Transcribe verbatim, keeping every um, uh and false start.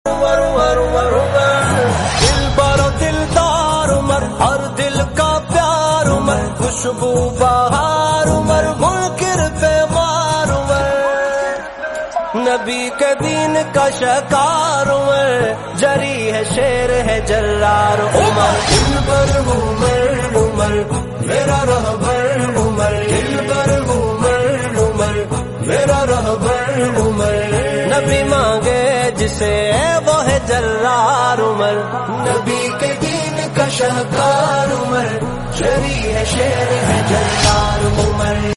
उमर उमर उमर उमर दिल बरो दिलदार उमर, हर दिल का प्यार उमर, खुशबू बहार उमर, मुनकिर पे मार उमर, नबी के दीन का शकार उमर, जरी है शेर है जर्रार उमर। दिल पर उमर उमर मेरा रहबर उमर, दिल पर उमर उमर मेरा रहबर उमर, नबी मांगे जिसे वो है जर्रार उमर, नबी के दीन का शकार उमर, जरी है शेर है जर्रार उमर।